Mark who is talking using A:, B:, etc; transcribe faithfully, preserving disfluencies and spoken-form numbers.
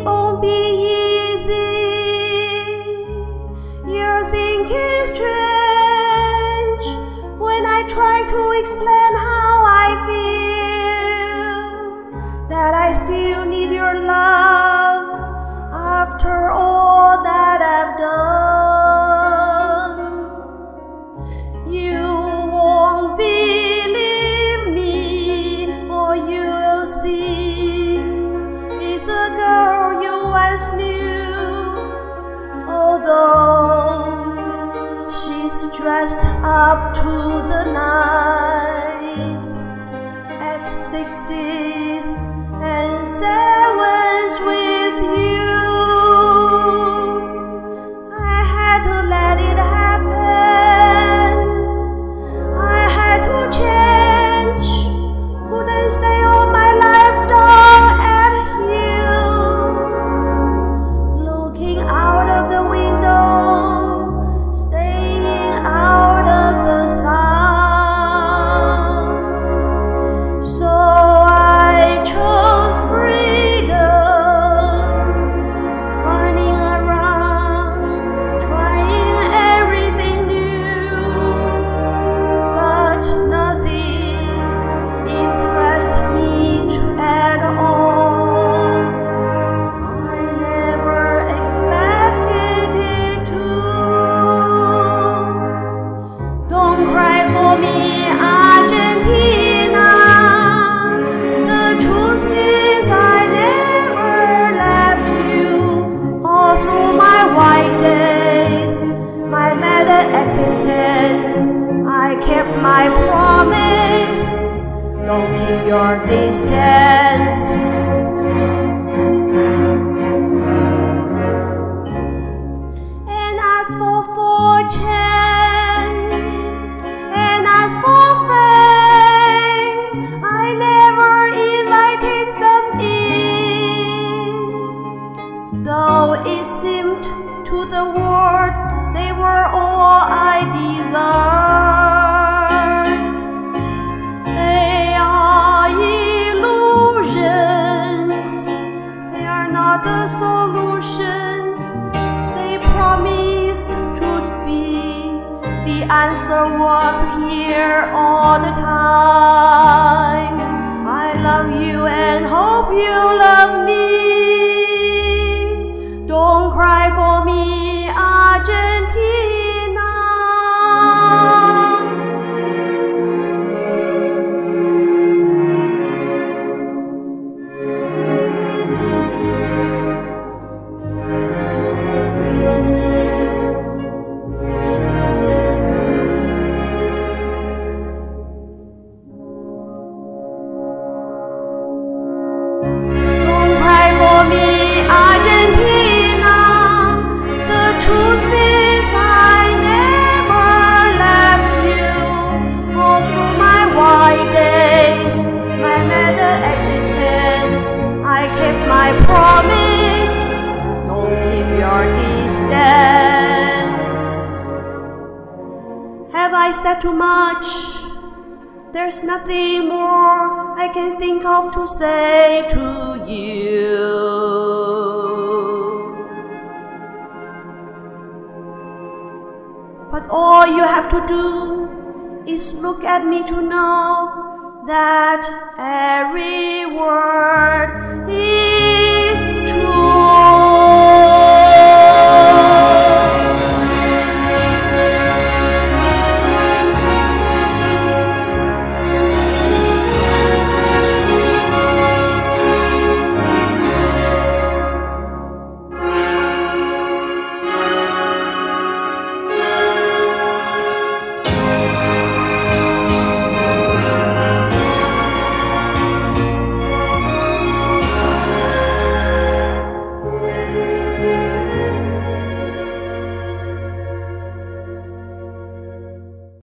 A: won't be easy. You're thinking strange when I try to explain how I feel, that I still need your love after all that I've done. You won't believe me, or you'll see it's a girl you once knew, although she's dressed up to the nines at sixes and sevens with you. I had to let it happen. I had to change. Couldn't stay all my life down at you, looking out of the window, staying out of the sun. So I chose freedom, running around, trying everything new, but nothing impressed me at all. I never expected it to. Don't cry for me, Argentina. The truth is I never left you. All through my white days, my mad existence, I kept my promise. Don't keep your distance. And as for fortune, and as for fame, I never invited them in, though it seemed to the world they were all I desired. They are illusions, they are not the solutions they promised to be. The answer was here all the time. I love you and hope you love me. Don't cry for me, Argentina. Don't cry for me, Argentina. The truth is I never left you. All through my white days, my mad existence, I kept my promise. Don't keep your distance. Have I said too much? There's nothing more I can think of to say to you. But all you have to do is look at me to know that every word